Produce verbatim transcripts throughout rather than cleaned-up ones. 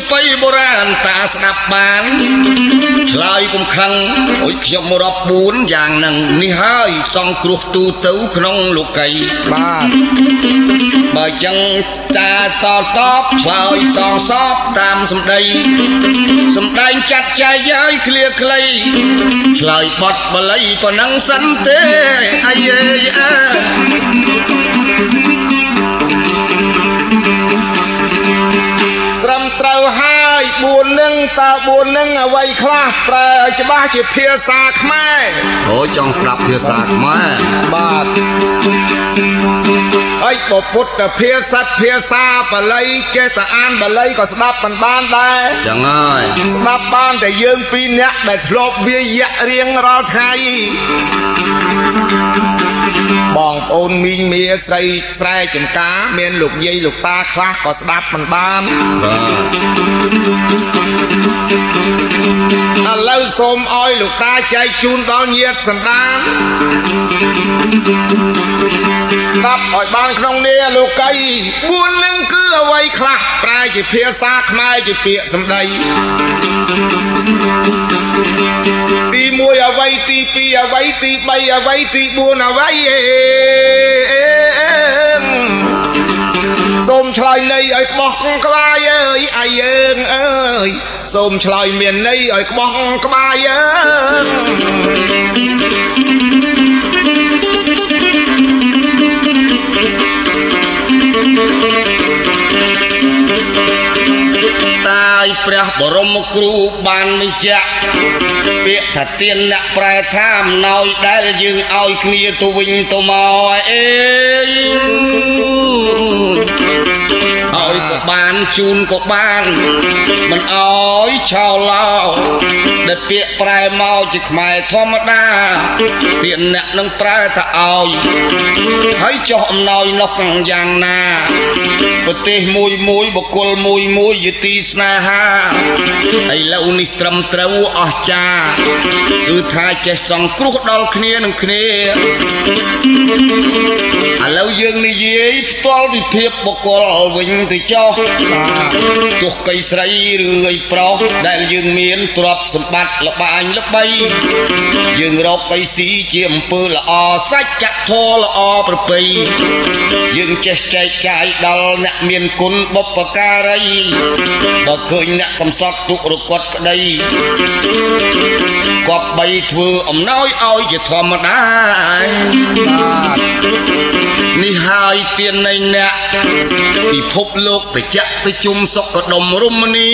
បៃបុរាណតាស្ដាប់បានឆ្លើយកំខឹងអុយខ្ញុំរាប់បួនយ៉ាងនឹងនេះហើយសង្គ្រោះទូទៅក្នុងលោកីបាទបើចឹងតាតតបឆ្លើយសងសពតាមសម្ដីសម្ដែងចាត់ចែកឲ្យឃ្លាខ្លីឆ្លើយបត់បល័យប៉ុណ្ណឹងសិនទេអាយអើត្រឹមត្រូវហើយបួននឹងតើបួននឹងអ្វីខ្លះប្រែច្បាស់ជាភាសាខ្មែរអូចង់ស្ដាប់ភាសាខ្មែរបាទហើយបពុទ្ធភាសាភាសាបាលីចេះតែអានបាលីក៏ស្ដាប់មិនបានដែរចឹងហើយស្ដាប់បានតែយើងពីរនាក់ដែលធ្លាប់វាយៈរៀងរាល់ថ្ងៃបងប្អូនមីងមាស្រីស្រែចំការមានលោកយាយលោកតាខ្លះក៏ស្ដាប់មិនបានបាទឥឡូវសូមឲ្យលោកតាចែកជូនដល់ញាតិសន្តានស្ដាប់ឲ្យបានក្នុងនេះលោកីបួននឹងគឺអ្វីខ្លះប្រែជាភាសាខ្មែរជាពាក្យសម្ដីទីមួយអ្វីទីពីរអ្វីទីបីអ្វីទីបួនអ្វីសូមឆ្លើយន័យឲ្យក្បោះក្បាយអើយអាយើងអើយសូមឆ្លើយមានន័យឲ្យក្បោះក្បាយអើយតាយព្រះបរមគ្រូបានបញ្ជាក់ពាក្យថាទានអ្នកប្រែថាអំណោយដែលយើងឲ្យគ្នាទៅវិញទៅមកអេឲ្យក៏បានជូនក៏បានមិនអោយឆោឡោដែលពាក្យប្រែមកជាខ្មែរធម្មតាទានអ្នកនឹងប្រែថាឲ្យហើយចុះអំណោយនោះយ៉ាងណាប្រទេសមួយមួយបុគ្គលមួយមួយជាទីស្នេហាឥឡូវនេះត្រឹមត្រូវអស្ចារ្យគឺថាចេះសង្គ្រោះដល់គ្នានឹងគ្នាឥឡូវយើងនិយាយផ្ទាល់ពីភាពបុគ្គលវិញទៅចុះទោះកៃស្រីឬឯប្រុសដែលយើងមានទ្រព្យសម្បត្តិល្បាញល្បីយើងរកអីស៊ីជាអំពើល្អសច្ចធម៌ល្អប្រពៃយើងចេះចែកចាយដល់អ្នកមានគុណបុព្វការីបើឃើញអ្នកកំសត់ទុករកត់ក្តីគប្បីធ្វើអំណោយឲ្យជាធម្មតាបាទនេះហើយទាននៃអ្នកពិភពលោកបច្ចៈប្រជុំសុខដុមរមនី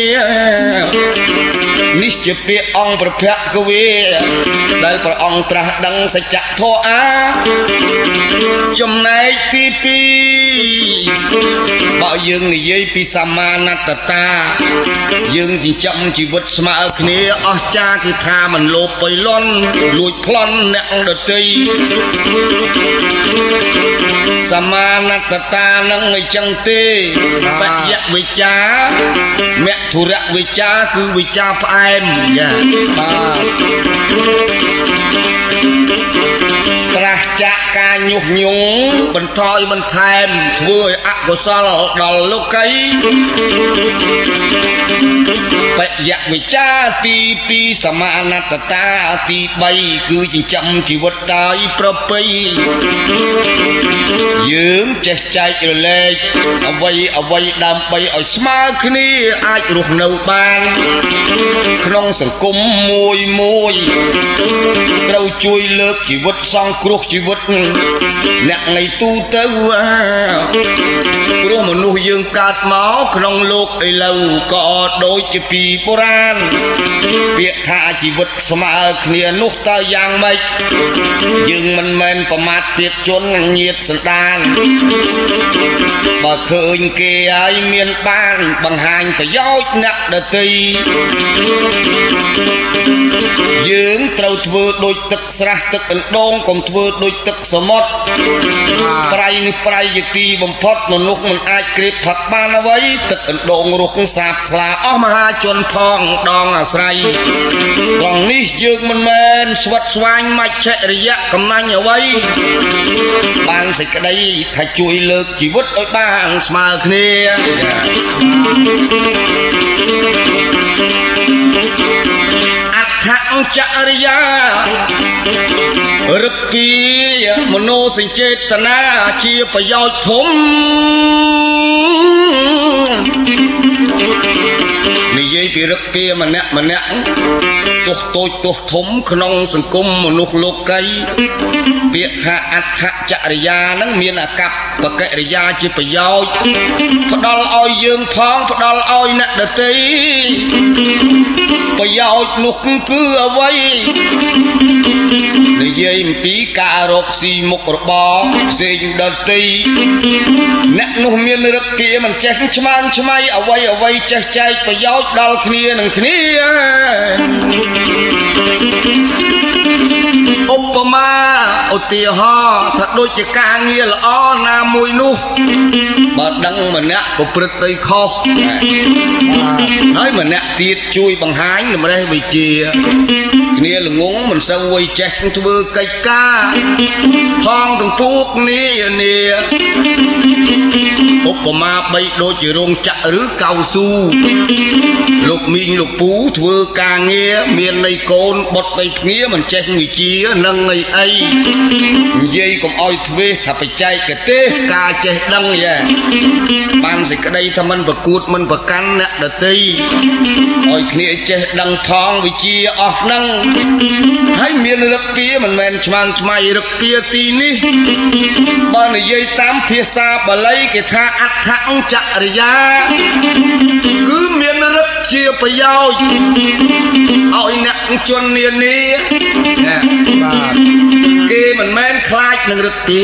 នេះជាពាក្យអង្គប្រភគវេដែលព្រះអង្គត្រាស់ដឹងសច្ចធម៌អាចំណែកទីពីរបើយើងនិយាយពីសមាណត្តតាយើងចិញ្ចឹមជីវិតស្មើគ្នាអស្ចារ្យគឺថាមិនលោភបុយលន់លួចប្លន់អ្នកដទៃសមាណត្តតានឹងអញ្ចឹងទេបយៈវិចាមធុរៈវិចាគឺវិចាផ្អែមចាបាទប្រះចាក់ការញុះញង់បន្ថយបន្ថែមធ្វើឲ្យអកុសលដល់លោកីបយៈវិចាទីពីរសមាណត្តតាទីបីគឺចិញ្ចឹមជីវិតដោយប្រពៃយើងចេះចែករលែកអ្វីអ្វីដើម្បីឲ្យស្មើគ្នាអាចរស់នៅបានក្នុងសង្គមមួយមួយត្រូវជួយលើកជីវិតសង្គ្រោះជីវិតអ្នកនៃទូទៅព្រោះមនុស្សយើងកើតមកក្នុងលោកឥឡូវក៏ដូចជាពីបុរាណពាក្យថាជីវិតស្មើគ្នានោះតើយ៉ាងម៉េចយើងមិនមែនប្រមាថពាក្យជនញាតិសន្តានបើឃើញគេឲ្យមានបានបង្ហាញប្រយោជន៍អ្នកដទៃយើងត្រូវធ្វើដូចទឹកស្រះទឹកអណ្ដូងកុំធ្វើដូចទឹកសមុទ្រប្រៃនេះប្រៃជាទីបំផុតមនុស្សមិនអាចក្រេបផាត់បានអ្វីទឹកអណ្ដូងរុះសាបថ្លាអស់មហាជនផងដងអាស្រ័យត្រង់នេះយើងមិនមែនស្វិតស្វាញមច្ឆរិយៈកំណាញ់អ្វីបានសេចក្តីថាជួយលើកជីវិតឲ្យបានស្មើគ្នាអដ្ឋចរិយារឹកពីមនោសញ្ចេតនាជាប្រយោជន៍ធំនិយាយពីរឹកពីម្នាក់ម្នាក់ទោះតូចទោះធំក្នុងសង្គមមនុស្សលោកីពាក្យថាអដ្ឋចរិយានឹងមានអាកប្បកិរិយាជាប្រយោជន៍ផ្ដល់ឲ្យយើងផងផ្ដល់ឲ្យអ្នកដទៃប្រយោជន៍នោះគឺអ្វីនិយាយអំពីការរកស៊ីមុខរបរផ្សេងដទៃអ្នកនោះមានរឹកពីមិនចេះឆ្មាំឆ្មៃអ្វីអ្វីចេះចែកប្រយោជន៍ដល់គ្នានឹងគ្នាឧបមាឧទាហរណ៍ថាដូចជាការងារល្អណាមួយនោះបើដឹងម្នាក់ប្រព្រឹត្តដីខុសហើយម្នាក់ទៀតជួយបង្ហាញតម្រេះវិជ្ជាគ្នាល្ងងមិនសូវវ័យចេះធ្វើកិច្ចការផងទាំងពួកគ្នានាឧបមាបីដូចជារោងចក្រឬកៅស៊ូលោកមីងលោកពូធ្វើការងារមានន័យកូនបុតបីភ្ងាមិនចេះវិជ្ជានឹងអីអីនិយាយកុំអោយធ្វេសថាបច្ចេកទេសការចេះដឹងយ៉ាបានសេចក្តីថាមិនប្រកួតមិនប្រកាន់អ្នកដទៃឲ្យគ្នាចេះដឹងផងវិជ្ជាអស់នឹងហើយមានរឹកពីមិនមែនឆ្មាំឆ្មៃរឹកពីទីនេះបើនិយាយតាមភាសាបាលីគេថាអដ្ឋចរិយាគឺមានរឹកជាប្រយោជន៍ឲ្យអ្នកជននានាណាបាទគេមិនមែនខ្លាចនឹងរឹកពី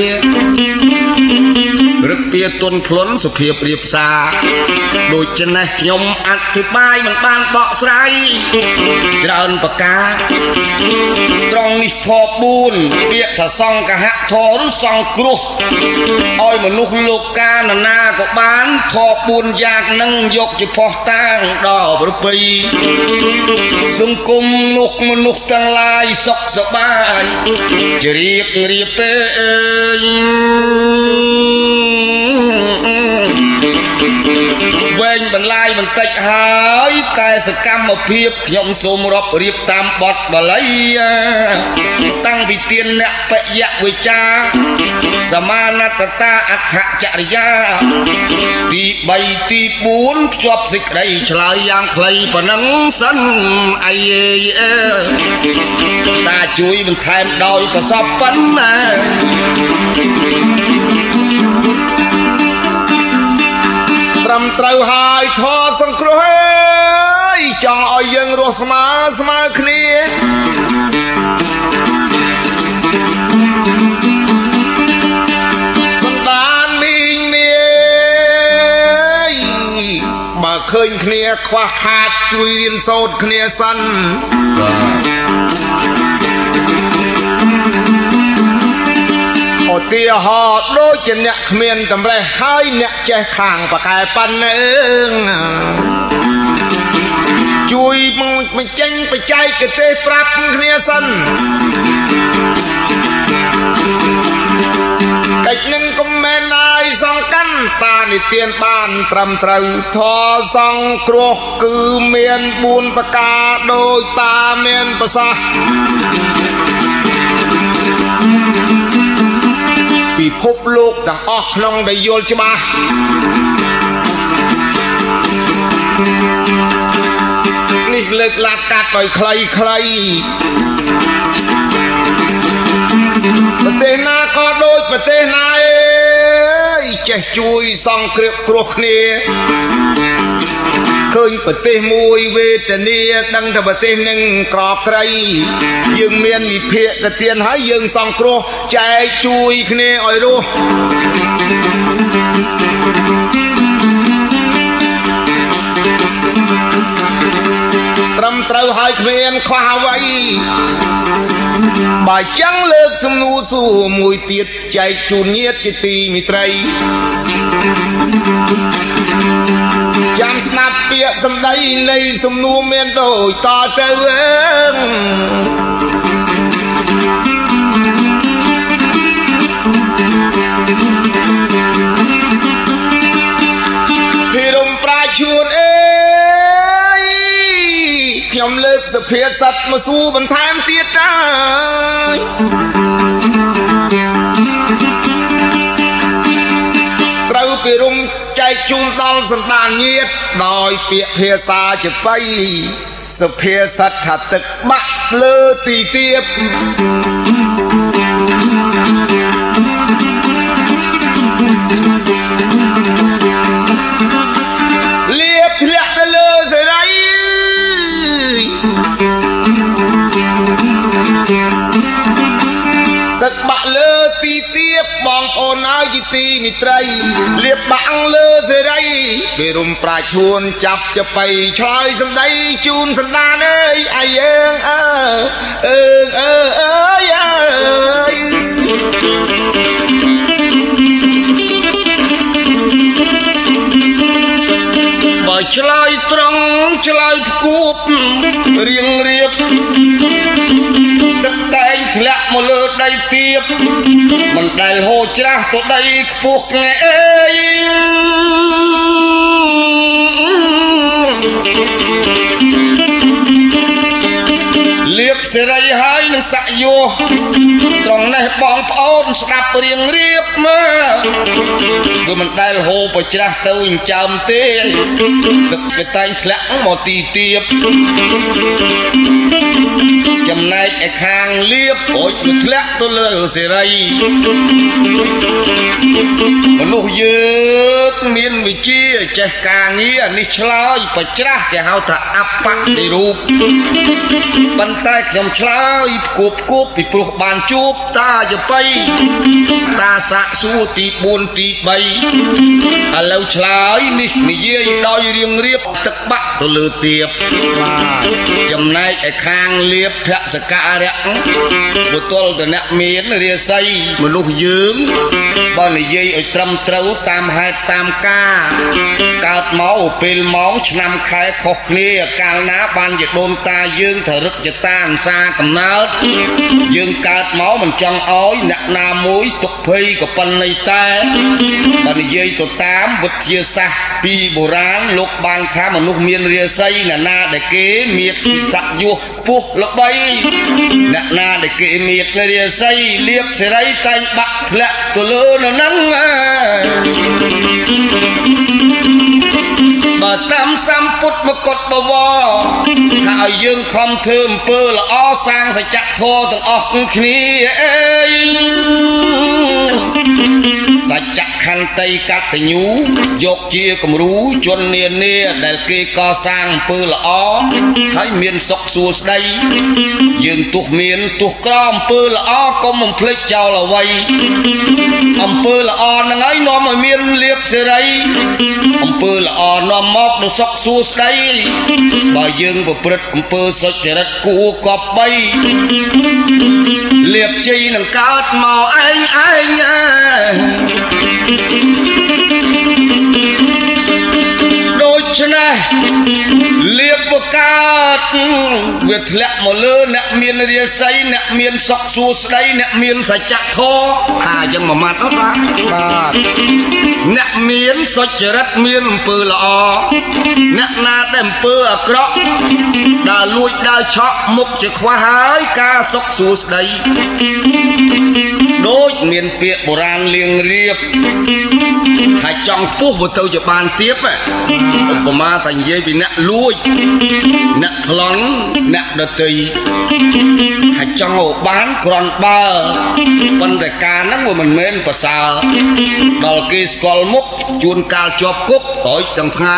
រឹកពីទុនភ្លុនសុភាពរៀបសារដូចចេះខ្ញុំអធិប្បាយមិនបានបកស្រាយច្រើនប្រការត្រង់នេះធម៌បួនពាក្យថាសង្ឃហៈធម៌ឬសង្គ្រោះឲ្យមនុស្សលោកកាលណាក៏បានធម៌បួនយ៉ាងនឹងយកជាផុសតាងដល់ប្រពៃសង្គមនោះមនុស្សទាំងឡាយសុខសប្បាយជ្រាបរៀបទេអើយវែងបន្លាយបន្តិចហើយតែសកម្មភាពខ្ញុំសូមរាប់រៀបតាមបទបាលីតាំងពីទានអ្នកបយវិចាសមានតតាអដ្ឋចរិយាទីបីទីបួនភ្ជាប់សេចក្តីឆ្លើយយ៉ាងខ្លីប៉ុណ្ណឹងសិនអីអើតាជួយបន្ថែមដោយប្រសពប៉ុណ្ណាត្រឹមត្រូវហើយធម៌សង្គ្រោះអើយចង់ឲ្យយើងរស់ស្មើស្មើគ្នាសន្តានមីងនាយបើឃើញគ្នាខ្វះខាតជួយរៀនសូត្រគ្នាសិនឧទាហរណ៍ដូចជាអ្នកគ្មានតម្រេះហើយអ្នកចេះខាងបកែប៉ុណ្ណឹងជួយបញ្ចេញបច្ចេកទេសប្រាប់គ្នាសិនកិច្ចនឹងកុំមែនឡើយសង្កាន់តានិទានបានត្រឹមត្រូវធម៌សង្គ្រោះគឺមានបួនប្រការដោយតាមានប្រសាសន៍ពិភពលោកទាំងអស់ក្នុងដែលយល់ច្បាស់នេះលើកឡាត់កាត់ឲ្យខ្លីខ្លីប្រទេសណាក៏ដូចប្រទេសណាអើយចេះជួយសង្គ្រោះគ្រោះគ្នាឃើញប្រទេសមួយវេទនាដឹងថាប្រទេសនឹងក្រក្រៃយើងមានវិភាគទានហើយយើងសង្គ្រោះចែកជួយគ្នាឲ្យរស់ត្រឹមត្រូវហើយគ្មានខ្វះអ្វីបើចឹងលើកសំណួរសួរមួយទៀតចែកជូនញាតិជាទីមិត្តរីចាំស្ដាប់ពាក្យសម្ដីនៃសំណួរមានដូចតទៅអើខ្ញុំលើកសុភាសិតមកសួរបន្ថែមទៀតហើយត្រូវពីរុំចែកជូនដល់សន្តានញាតិដោយពាក្យភាសាជាបៃសុភាសិតថាទឹកបាក់លើទីទៀបលៀបធ្លាក់ទៅលើសេរីទឹកបាក់លើទីទៀបបងប្អូនហើយជាទីមិត្តរីលៀបបាក់លើសេរីពេលរុំប្រាឈួនចាប់ចបៃឆ្លើយសម្ដីជូនសន្តានអើយអាយើងអើអើអើអើយអើយបើឆ្លើយត្រង់ឆ្លើយផ្គួបរៀងរៀបទឹកតែងធ្លាក់មកលើដីទៀបមិនដែលហូរច្រាស់ទៅដីខ្ពស់ngheអើយលៀបសេរីហើយនឹងសាក់យោត្រង់នេះបងប្អូនស្ដាប់រៀងរៀបមកគឺមិនដែលហូរប្រច្រាស់ទៅចិញ្ចើមទេទឹកវាតែងធ្លាក់មកទីទៀបចំណែកឯខាងលៀបអូចវាធ្លាក់ទៅលើសេរីមនុស្សយើងមានវិជ្ជាចេះការងារនេះឆ្លើយប្រច្រាស់គេហៅថាអបតិរូបប៉ុន្តែខ្ញុំឆ្លើយផ្គួបផ្គួបពីព្រោះបានជួបតាយបៃតាសាក់សួរទីបួនទីបីឥឡូវឆ្លើយនេះនិយាយដោយរៀងរៀបទឹកបាក់ទៅលើទៀបចំណែកឯខាងលៀបភសការៈបុទលតអ្នកមានរាសីមនុស្សយើងបើនិយាយឲ្យត្រឹមត្រូវតាមហេតុតាមការកើតមកពេលម៉ោងឆ្នាំខែខុសគ្នាកាលណាបានជាដូនតាយើងទៅរឹកចតាអន្សាកំណើតយើងកើតមកមិនចង់ឲ្យអ្នកណាមួយទុកភ័យក៏ប៉ុន្តែតែបើនិយាយទៅតាមវិទ្យាសាស្ត្រពីបុរាណលោកបានថាមនុស្សមានរាសីអ្នកណាដែលគេមានស័ក្តិយុខ្ពស់ល្បីអ្នកណាដែលគេមានរាសីលៀបសេរីតែងបាក់ធ្លាក់ទៅលើនៅហ្នឹងបើតាមសម្ពុទ្ធមកុដបវរថាឲ្យយើងខំធ្វើអំពើល្អសាងសច្ចធម៌ទាំងអស់គ្នាអេសច្ចខន្តីកតញ្ញូយកជាគំរូជននានាដែលគេកសាងអំពើល្អហើយមានសុខសួស្តីយើងទោះមានទោះក្រអំពើល្អកុំបំភ្លេចចោលអ្វីអំពើល្អហ្នឹងហើយនាំឲ្យមានលៀបសេរីអំពើល្អនាំមកនូវសុខសួស្តីបើយើងប្រព្រឹត្តអំពើសុចរិតគួរគប្បីលៀបជ័យនឹងកើតមកឯងឯងដូច្នេះលៀបបកើតវាធ្លាក់មកលើអ្នកមានរាសីអ្នកមានសុខសួស្តីអ្នកមានសច្ចធម៌ថាអញ្ចឹងមួយម៉ាត់អត់បាទបាទអ្នកមានសុចរិតមានអំពើល្អអ្នកណាដែលអំពើអាក្រក់ដើរលួចដើរឆក់មុខជាខ្វះហើយការសុខសួស្តីដូចមានពាក្យបុរាណលៀងរៀបថាចង់ខ្ពស់ទៅទៅជាបានទៀតឧបមាតែនិយាយពីអ្នកលួចអ្នកប្លន់អ្នកដតីថាចង់ឲ្យបានគ្រាន់បើប៉ុន្តែការហ្នឹងវាមិនមែនប្រសើរដល់គេស្គាល់មុខជួនកាលជាប់គុកតើទាំងថ្ងៃ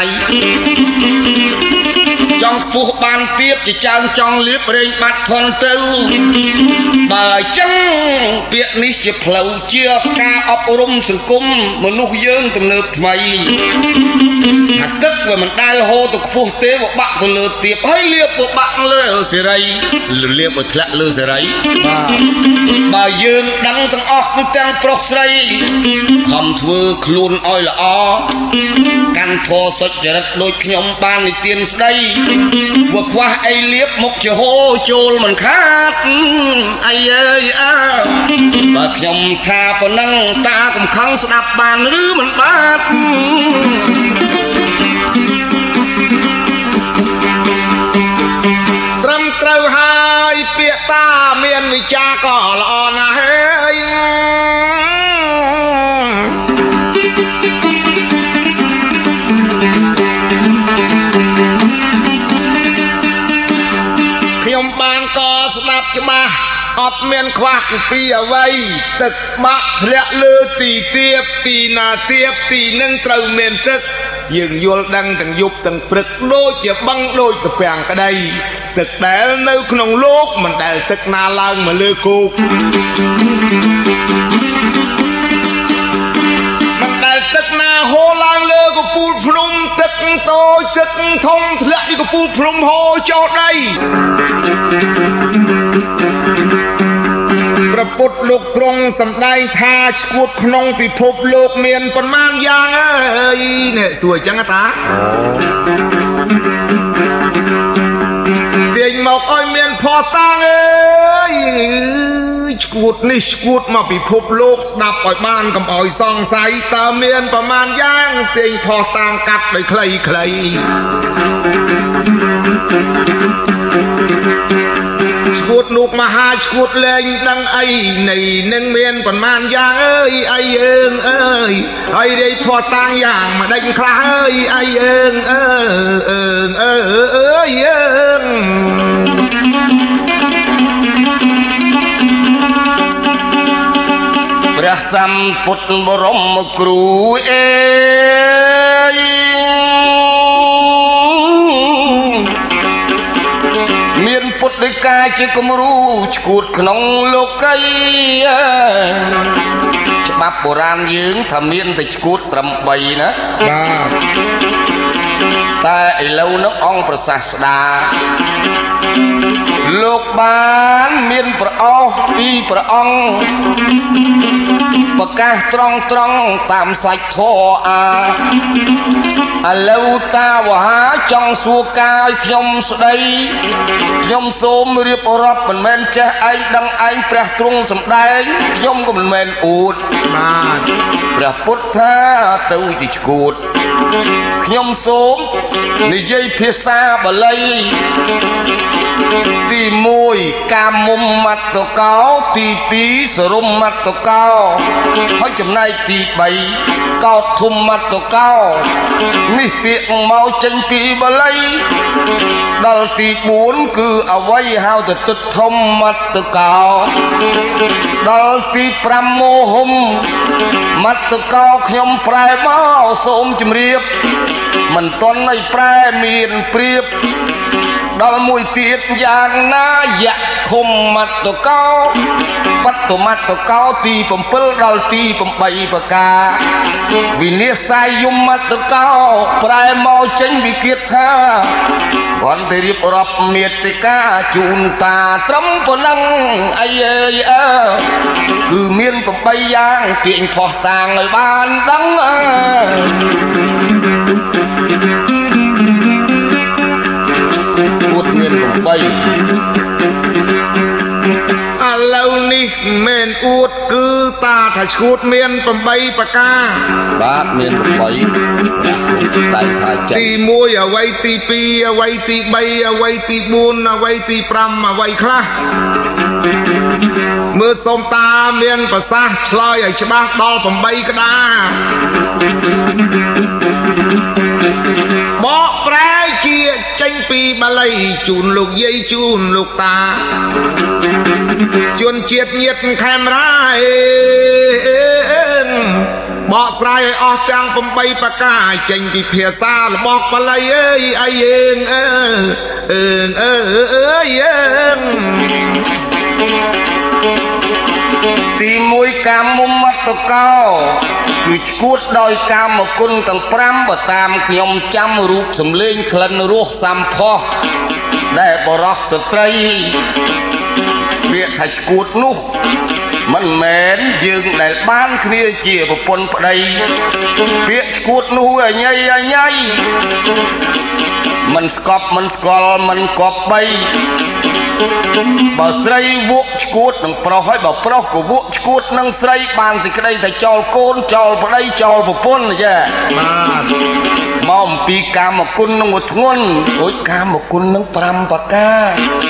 ចង់ខ្ពស់បានទៀតជាចើងចង់លៀបរែងបាត់ធន់ទៅបើអញ្ចឹងពាក្យនេះជាផ្លូវជាការអប់រំសង្គមមនុស្សយើងទំនើបថ្មីថាទឹកវាមិនដែលហូរទៅខ្ពស់ទេវាបាក់ទៅលើទៀបហើយលៀបវាបាក់លើសេរីលៀបវាធ្លាក់លើសេរីបាទបើយើងដឹងទាំងអស់ទាំងប្រុសស្រីខំធ្វើខ្លួនឲ្យល្អកាន់ធម៌សុចរិតដូចខ្ញុំបាននិទានស្ដីវាខ្វះអីលៀបមុខជាហូរចូលមិនខាតអីអើយអើបើខ្ញុំថាប៉ុណ្ណឹងតាកំខឹងស្ដាប់បានឬមិនបាទតាមានវិចារក៏ល្អណាស់ហើយខ្ញុំបានក៏ស្ដាប់ច្បាស់អត់មានខ្វះពីអ្វីទឹកបាក់ធ្លាក់លើទីទៀបទីណាទៀបទីនឹងត្រូវមានទឹកយើងយល់ដឹងទាំងយប់ទាំងព្រឹកដូចជាបឹងដូចទៅពាំងក្តីទឹកដែលនៅក្នុងលោកមិនដែលទឹកណាឡើងមកលើគោកមិនដែលទឹកណាហូរឡើងលើកពូលភ្នំទឹកតូចទឹកធំធ្លាក់ពីកពូលភ្នំហូរចូលដីព្រះពុទ្ធលោកទ្រង់សម្ដែងថាឈួតក្នុងពិភពលោកមានប៉ុន្មានយ៉ាងអើយនេះសួរអញ្ចឹងតាទាញមកឲ្យមានផោះតាំងអើយឈួតនេះឈួតមកពិភពលោកស្ដាប់ឲ្យបានកុំឲ្យសង្ស័យតើមានប៉ុន្មានយ៉ាងទាញផោះតាំងកាត់ដោយខ្លីខ្លីឈួតលោកមហាឈួតលែងដឹងអីនៃនឹងមានប៉ុន្មានយ៉ាងអើយអីយើងអើយហើយរាយផោះតាំងយ៉ាងមកដេញខ្លះអើយអីយើងអើអើអើអើយើងព្រះសម្ពុទ្ធបរមគ្រូអេមានពុទ្ធដីកាជាគំរូឈួតក្នុងលោកីច្បាប់បុរាណយើងថាមានតែឈួតប្រាំបីណាបាទតែឥឡូវនោះអង្គប្រសាស្តាលោកបានមានព្រះអស់ពីរព្រះអង្គប្រកាសត្រង់ត្រង់តាមសាច់ធម៌អាឥឡូវតាវហាចង់សួរកាយខ្ញុំស្ដីខ្ញុំសូមរៀបរាប់មិនមែនចេះឯងដឹងឯងព្រះទ្រង់សម្ដែងខ្ញុំក៏មិនមែនអួតបាទព្រះពុទ្ធថាទៅជាឈួតខ្ញុំសូមនិយាយភាសាបាលីទីមួយកាមុំមត្តកោទីពីរសរុមមត្តកោហើយចំណែកទីបីកោធំមត្តកោនេះពាក្យមកចេញពីបាលីដល់ទីបួនគឺអវ័យហៅទៅទឹកធំមត្តកោដល់ទីប្រាំមោហុំមត្តកោខ្ញុំប្រែមកសូមជម្រាបមិនទាន់ឲ្យប្រែមានព្រៀបដល់មួយទៀតយ៉ាងណាយៈធំមត្តកោបត្តមត្តកោទីbảyដល់ទី八ប្រការវិនិច្ឆ័យយមត្តកោប្រែមកចេញវិគិតថាគាត់ទៅរៀបរាប់មេតិកាជូនតាត្រឹមប៉ុណ្ណឹងអីអើយអើគឺមាន八យ៉ាងទាញផោះតាងឲ្យបានដឹងអើឈួតមាន八ឥឡូវនេះមិនអួតគឺតាថាឈួតមាន八ប្រការបាទមាន八តែថាចេះទីមួយអ្វីទីពីរអ្វីទីបីអ្វីទីបួនអ្វីទីប្រាំអ្វីខ្លះមើលសូមតាមានប្រសាសន៍ឆ្លើយឲ្យច្បាស់ដល់八ក្តាបកប្រែជាចេញពីបាលីជូនលោកយាយជូនលោកតាជួនជាតិញាតខេមរាបកស្រាយឲ្យអស់ទាំង八ប្រការចេញពីភាសារបស់បាលីអើយអីយើងអើអើអើអើយើងទីមួយកាមមុំមត្តកោគឺឈួតដោយកាមគុណទាំងប្រាំបើតាមខ្ញុំចាំរូបសម្លេងក្លិនរសសម្ផស្សដែលបរោះស្ត្រីពាក្យថាឈួតនោះមិនមែនយើងដែលបានគ្នាជាប្រពន្ធប្តីពាក្យឈួតនោះអញៃអញៃមិនស្កប់មិនស្គាល់មិនគប់បីបើស្រីវក់ឈួតនឹងប្រុសហើយបើប្រុសក៏វក់ឈួតនឹងស្រីបានសេចក្តីតែចោលកូនចោលប្តីចោលប្រពន្ធចាបាទមកអំពីកាមគុណនឹងមួយធ្ងន់រួចកាមគុណនឹងប្រាំប្រការ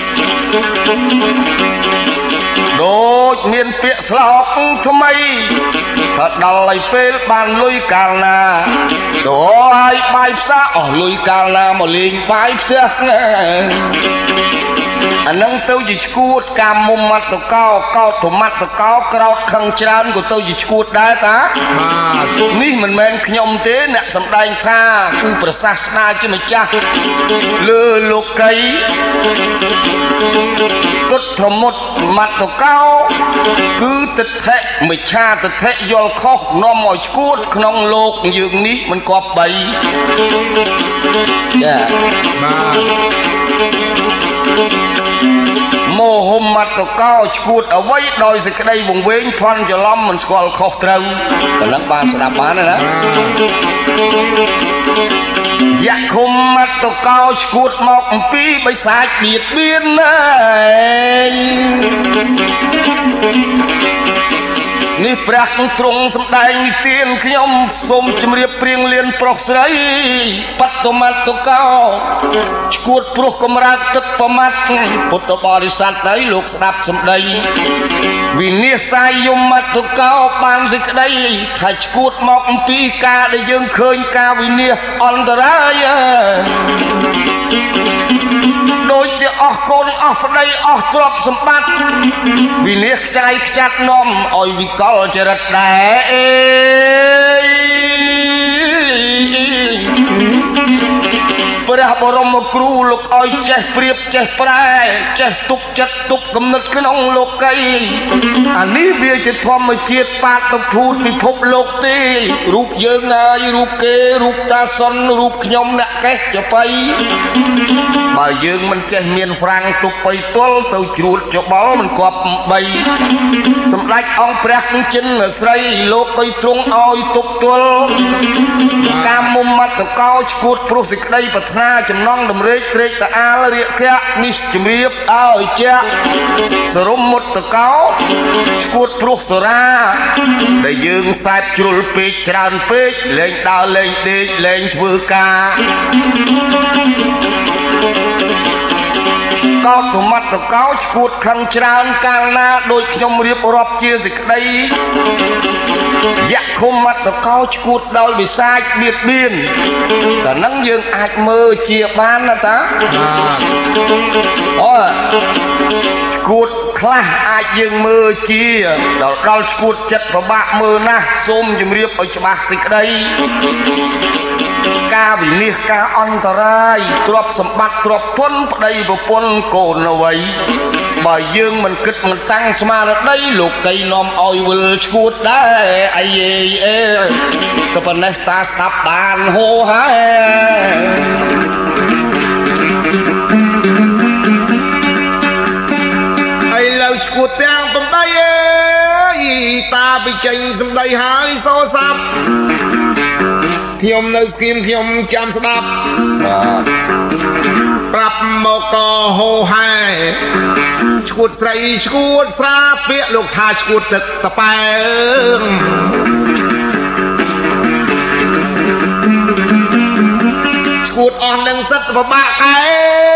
ដូចមានពាក្យស្លោកថ្មីថាដល់ឲ្យពេលបានលុយកាលណាទៅឲ្យបាយផ្សារអស់លុយកាលណាមកលេងបាយផ្ទះណាអានឹងទៅជាឈួតកាមមុំមាត់តកោកោតមាត់តកោក្រោតខឹងច្រើនក៏ទៅជាឈួតដែរតាបាទនេះមិនមែនខ្ញុំទេអ្នកសម្ដែងថាគឺប្រសាសនាជាម្ចាស់លើលោកីទុតធមុតមាត់តកោគឺទិដ្ឋិមិឆាទិដ្ឋិយល់ខុសនាំឲ្យឈួតក្នុងលោកយើងនេះមិនគប្បីចាបាទមោហមតកោឈួតអ្វីដោយសេចក្តីវង្វេងភ័ន្តច្រឡំមិនស្គាល់ខុសត្រូវប៉ុណ្ណឹងបានស្ដាប់បានណាយៈខុមមតកោឈួតមកអំពីបិសាចបៀតបៀនណានេះព្រះទ្រង់សម្ដែងនិទានខ្ញុំសូមជម្រាបព្រៀងលៀនប្រុសស្រីបត្តមតកោឈួតព្រោះកំរើកទឹកប្រមាត់ពុទ្ធបរិស័ទហើយលោកស្ដាប់សម្ដីវិនិច្ឆ័យយមតកោបានសេចក្តីថាឈួតមកអំពីការដែលយើងឃើញការវិនិច្ឆ័យអន្តរាយដូចជាអស់កូនអស់ប្តីអស់ទ្រព្យសម្បត្តិវិនិច្ឆ័យខ្ចាត់នាំឲ្យវិកលចរិតដែរអេព្រះបរមគ្រូលោកឲ្យចេះព្រៀបចេះប្រែចេះទុកចិត្តទុកគំនិតក្នុងលោកីអានេះវាជាធម្មជាតិបាតុភូតពិភពលោកទេរូបយើងហើយរូបគេរូបតាសុនរូបខ្ញុំអ្នកកេះចបៃបើយើងមិនចេះមានហ្វ្រាំងទុកបៃទល់ទៅជ្រួតច្បល់មិនគប់បីសម្ដេចអង្គព្រះចិនស្រីលោកអីទ្រង់ឲ្យទុកទល់កាមមុំមតកោឈួតព្រោះសេចក្តីប្រាថ្នាចំណងតម្រេកត្រេកតាអាលរាគៈនេះជំរាបឲ្យជាសរុបមុតកោឈួតព្រោះសរាដែលយើងខ្សែបជ្រុលពេកច្រើនពេកលែងដើរលែងដេកលែងធ្វើការកោធម្មតកោឈួតខឹងច្រើនកាលណាដោយខ្ញុំរៀបរាប់ជាសេចក្តីយៈខុមតកោឈួតដោយវិសាចបៀតបៀនតែនឹងយើងអាចមើលជាបានណាតាអូឈួតខ្លះអាចយើងមើលជាដល់ដល់ឈួតចិត្តប្របាក់មើលណាស់សូមជម្រាបឲ្យច្បាស់សេចក្តីការវិនិច្ឆ័យការអន្តរាយទ្រព្យសម្បត្តិទ្រព្យធនប្តីប្រពន្ធកូនអ្វីបើយើងមិនគិតមិនតាំងស្មារតីលោកីនាំឲ្យវិលឈួតដែរអីអេក៏ប៉ុណ្ណេះតាស្ដាប់បានហូរហើយឥឡូវឈួតទាំងបំបីអេតាបិចេញសម្ដីហើយសោសាប់ខ្ញុំនៅស្គៀមខ្ញុំចាំស្ដាប់ប្រាប់មកក៏ហូហែឈួតស្រីឈួតស្រាពាកលោកថាឈួតទឹកតប៉ែឈួតអស់នឹងសិតប្របាក់កែ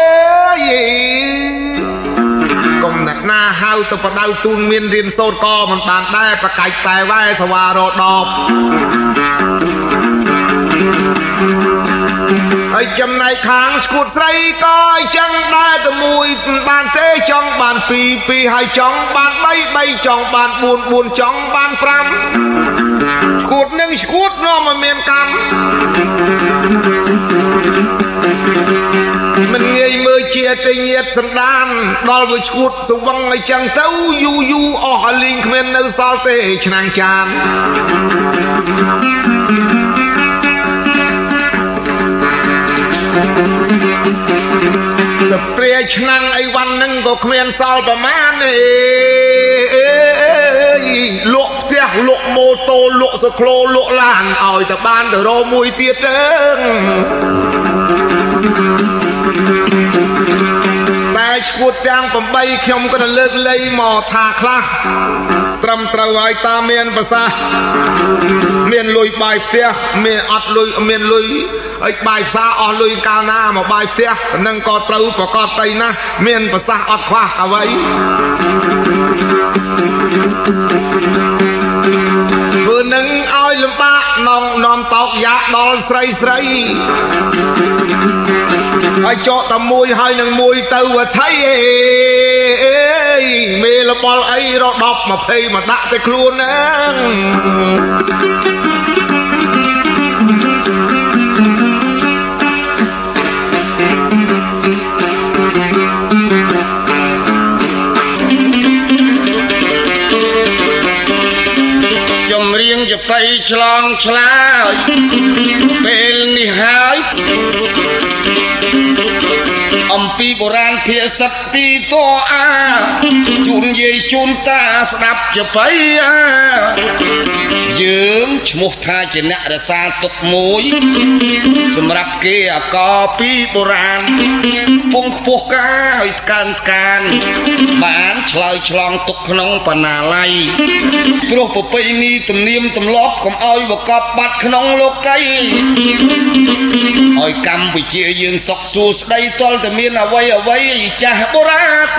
កុំអ្នកណាហៅទៅបដៅទូនមានរៀនសូត្រក៏មិនបានដែរប្រកាច់តែវ៉ែសវារដបហើយចំណែកខាងឈួតស្រីក៏អញ្ចឹងដែរតែមួយបានទេចង់បានពីរពីរហើយចង់បានបីបីចង់បានបួនបួនចង់បានប្រាំឈួតនឹងឈួតនាំមកមានកម្មមិនងាយមើលជាទេញាតសន្តានដល់វាឈួតស្វឹងអញ្ចឹងទៅយូយូអស់ឲ្យលីងគ្មាននៅសល់ទេឆ្នាំងចានសព្រាឆ្នាំងអីវ៉ាន់នឹងក៏គ្មានសល់ប្រមាណទេលក់ផ្ទះលក់ម៉ូតូលក់សក្លូលក់ឡានឲ្យតែបានទៅរមួយទៀតទេតែឈួតទាំងប្រាំបីខ្ញុំក៏លើកលែងមកថាខ្លះត្រឹមត្រូវឲ្យតាមានប្រសាសន៍មានលុយបាយផ្ទះមានអត់លុយមានលុយអីបាយផ្សារអស់លុយកាលណាមកបាយផ្ទះនឹងក៏ត្រូវប្រកបតៃណាមានប្រសាសន៍អត់ខ្វះអ្វីធ្វើនឹងឲ្យលំបាកនំនាំតោកយ៉ាដល់ស្រីស្រីហើយចកតែមួយហើយនឹងមួយទៅវថៃអេមេលបល់អីរដប់ยี่สิบមកដាក់ទៅខ្លួនហ្នឹងចម្រៀងจะไปឆ្លងឆ្លើយពេលនេះហើយអំពីបុរាណភាសិតពីតអាជូនយាយជូនតាស្ដាប់ចបៃអាយើងឈ្មោះថាជាអ្នករសាទុកមួយសម្រាប់គេអកពីបុរាណខ្ពង់ខ្ពស់កាឲ្យថ្កើងថ្កានបានឆ្លើយឆ្លងទុកក្នុងបណ្ណាល័យព្រោះប្រពៃណីទំនៀមទម្លាប់កុំឲ្យវកប់បាត់ក្នុងលោកីឲ្យកម្ពុជាយើងសុខសួស្ដីតលតែមានអ្វីអ្វីចាស់បុរាណ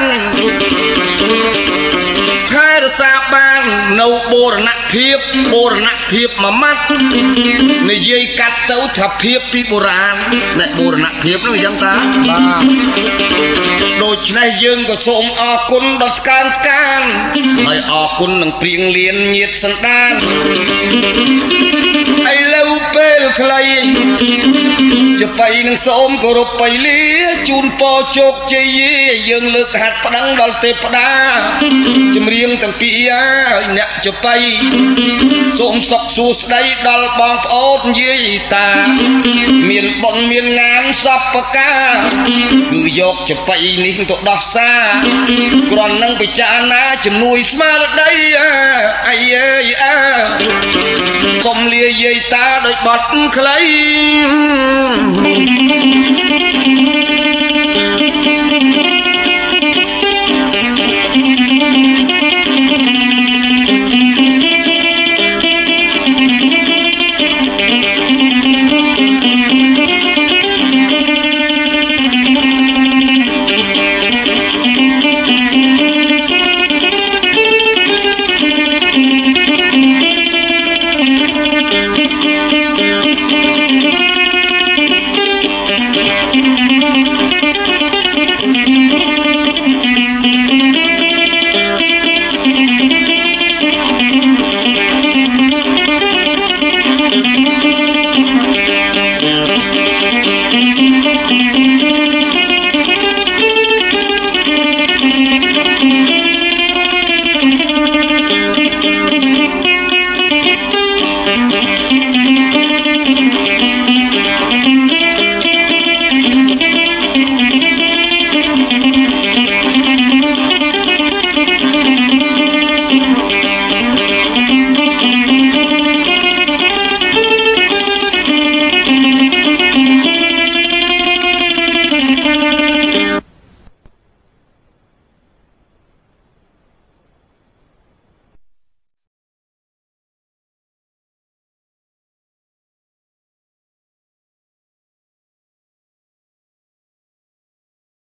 ថែរក្សាបាននៅបូរណភាពបូរណភាពមួយម៉ាត់និយាយកាត់ទៅថាភាពពីបុរាណអ្នកបូរណភាពនោះយ៉ាងតាបាទដូច្នេះយើងក៏សូមអរគុណដល់ថ្កើងថ្កានហើយអរគុណនឹងព្រៀងលៀនញាតសន្តានឥឡូវពេលខ្លីចបៃនឹងសូមគោរពបៃលាជូនពរជោគជ័យយើងលើកហាត់ប្តឹងដល់ទេពតាចម្រៀងទាំងពីរហើយអ្នកចបៃសូមសុខសួស្ដីដល់បងប្អូនយាយតាមានបុណ្យមានងានសពការគឺយកចបៃនេះទៅដោះសារគ្រាន់នឹងពិចារណាជំនួយស្មារតីអាយអើយអើសូមលាយាយតាដោយបត់ខ្លី Thank you.